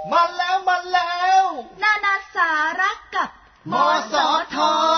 มาแล้วนานาสาระกับมสท.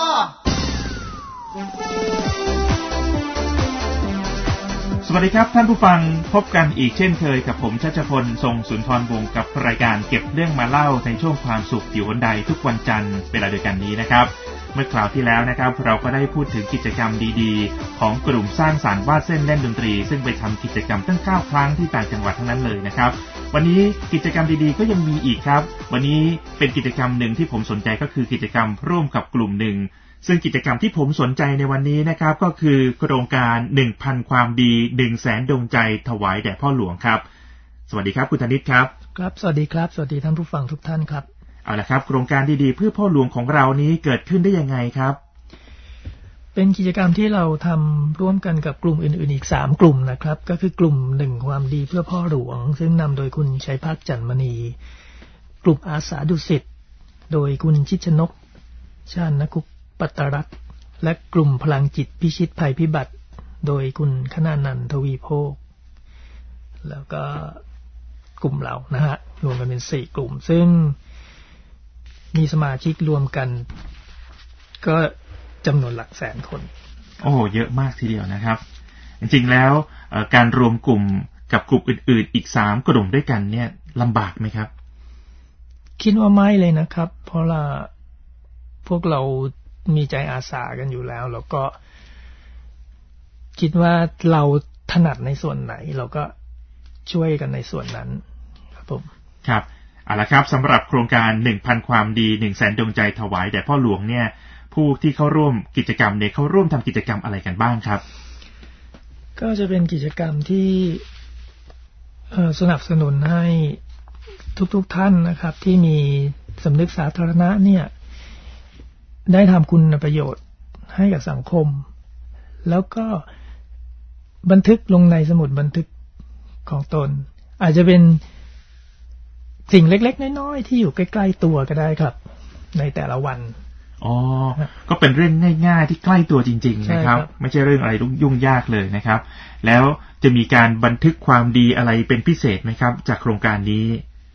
สวัสดีครับท่านผู้ฟังพบกันอีกเช่นเคยกับผมชัชพลทรงสุนทรวงศ์กับรายการเก็บเรื่องมาเล่าในช่วงความสุขอยู่หนใดทุกวันจันทร์เวลาเดียวกันนี้นะครับเมื่อคราวที่แล้วนะครับเราก็ได้พูดถึงกิจกรรมดีๆของกลุ่มสร้างสรรค์วาดเส้นเล่นดนตรีซึ่งไปทำกิจกรรมตั้ง9ครั้งที่ต่างจังหวัดทั้งนั้นเลยนะครับวันนี้กิจกรรมดีๆก็ยังมีอีกครับวันนี้เป็นกิจกรรมหนึ่งที่ผมสนใจก็คือกิจกรรมร่วมกับกลุ่มหนึ่งซึ่งกิจกรรมที่ผมสนใจในวันนี้นะครับก็คือโครงการ 1,000 ความดี 100,000 ดวงใจถวายแด่พ่อหลวงครับสวัสดีครับคุณธนิตครับครับสวัสดีครับสวัสดีท่านผู้ฟังทุกท่านครับเอาละครับโครงการดีๆเพื่อพ่อหลวงของเรานี้เกิดขึ้นได้ยังไงครับเป็นกิจกรรมที่เราทำร่วมกันกับกลุ่มอื่นๆอีก3กลุ่มนะครับก็คือกลุ่ม1ความดีเพื่อพ่อหลวงซึ่งนำโดยคุณชัยภาคจันทมณีกลุ่มอาสาดุสิตโดยคุณชิดชนกชาญนกุปปัตตรัตน์และกลุ่มพลังจิตพิชิตภัยพิบัติโดยคุณคณานันท์ทวีโภคแล้วก็กลุ่มเรานะฮะรวมกันเป็น4กลุ่มซึ่งมีสมาชิกรวมกันก็จำนวนหลักแสนคนโอ้เยอะมากทีเดียวนะครับจริงๆแล้วการรวมกลุ่มกับกลุ่มอื่นๆอีก3กลุ่มด้วยกันเนี่ยลำบากไหมครับคิดว่าไม่เลยนะครับเพราะว่าพวกเรามีใจอาสากันอยู่แล้วแล้วก็คิดว่าเราถนัดในส่วนไหนเราก็ช่วยกันในส่วนนั้นครับผมครับเอาละครับสำหรับโครงการ 1,000 ความดี 100,000 ดวงใจถวายแด่พ่อหลวงเนี่ยผู้ที่เข้าร่วมกิจกรรมเนี่ยเขาร่วมทำกิจกรรมอะไรกันบ้างครับก็จะเป็นกิจกรรมที่สนับสนุนให้ทุกท่านนะครับที่มีสำนึกสาธารณะเนี่ยได้ทำคุณประโยชน์ให้กับสังคมแล้วก็บันทึกลงในสมุดบันทึกของตนอาจจะเป็นสิ่งเล็กๆน้อยๆที่อยู่ใกล้ๆตัวก็ได้ครับในแต่ละวันอ๋อก็เป็นเรื่องง่ายๆที่ใกล้ตัวจริงๆนะครับไม่ใช่เรื่องอะไรยุ่งยากเลยนะครับแล้วจะมีการบันทึกความดีอะไรเป็นพิเศษไหมครับจากโครงการนี้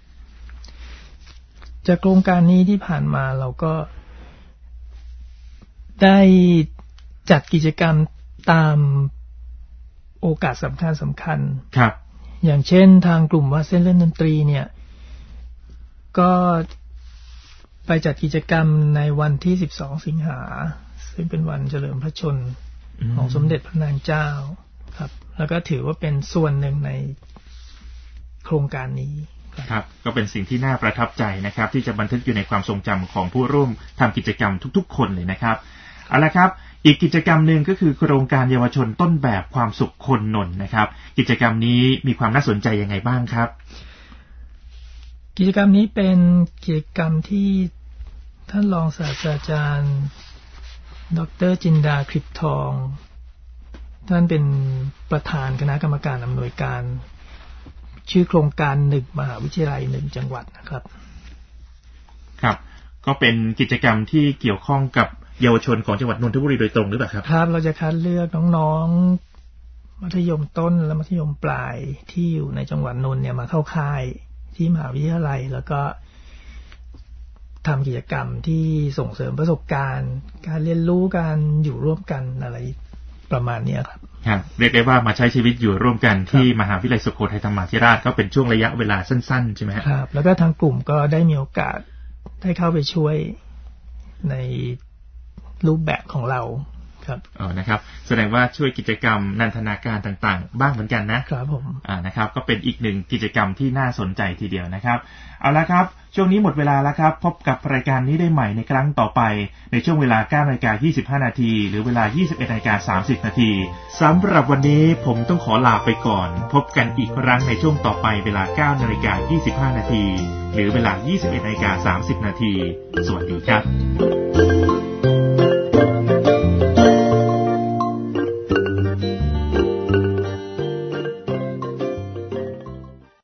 จากโครงการนี้ที่ผ่านมาเราก็ได้จัดกิจกรรมตามโอกาสสำคัญครับอย่างเช่นทางกลุ่มวาดเส้นเล่นดนตรีเนี่ยก็ไปจัดกิจกรรมในวันที่12สิงหาซึ่งเป็นวันเฉลิมพระชนม์ของสมเด็จพระนางเจ้าครับแล้วก็ถือว่าเป็นส่วนหนึ่งในโครงการนี้ครับก็เป็นสิ่งที่น่าประทับใจนะครับที่จะบันทึกอยู่ในความทรงจำของผู้ร่วมทำกิจกรรมทุกๆคนเลยนะครับเอาละครับอีกกิจกรรมหนึ่งก็คือโครงการเยาวชนต้นแบบความสุขคนนนท์นะครับกิจกรรมนี้มีความน่าสนใจยังไงบ้างครับกิจกรรมนี้เป็นกิจกรรมที่ท่านรองศาสตราจารย์ดร.จินดาคลิปทองท่านเป็นประธานคณะกรรมการอำนวยการชื่อโครงการ1มหาวิทยาลัย1จังหวัดนะครับครับก็เป็นกิจกรรมที่เกี่ยวข้องกับเยาวชนของจังหวัดนนทบุรีโดยตรงหรือเปล่าครับครับเราจะคัดเลือกน้องๆมัธยมต้นและมัธยมปลายที่อยู่ในจังหวัดนนท์เนี่ยมาเข้าค่ายที่มหาวิทยาลัยแล้วก็ทำกิจกรรมที่ส่งเสริมประสบการณ์การเรียนรู้การอยู่ร่วมกันอะไรประมาณนี้ครับเรียกได้ว่ามาใช้ชีวิตอยู่ร่วมกันที่มหาวิทยาลัยสุโขทัยธรรมาธิราชก็เป็นช่วงระยะเวลาสั้นๆใช่ไหมครับแล้วก็ทางกลุ่มก็ได้มีโอกาสได้เข้าไปช่วยในรูปแบบของเราครับนะครับแสดงว่าช่วยกิจกรรมนันทนาการต่างๆบ้างเหมือนกันนะครับผมนะครับก็เป็นอีกหนึ่งกิจกรรมที่น่าสนใจทีเดียวนะครับเอาละครับช่วงนี้หมดเวลาแล้วครับพบกับรายการนี้ได้ใหม่ในครั้งต่อไปในช่วงเวลา 9:25 น.หรือเวลา 21:30 น.สำหรับวันนี้ผมต้องขอลาไปก่อนพบกันอีกครั้งในช่วงต่อไปเวลา 9:25 น.หรือเวลา 21:30 น.สวัสดีครับ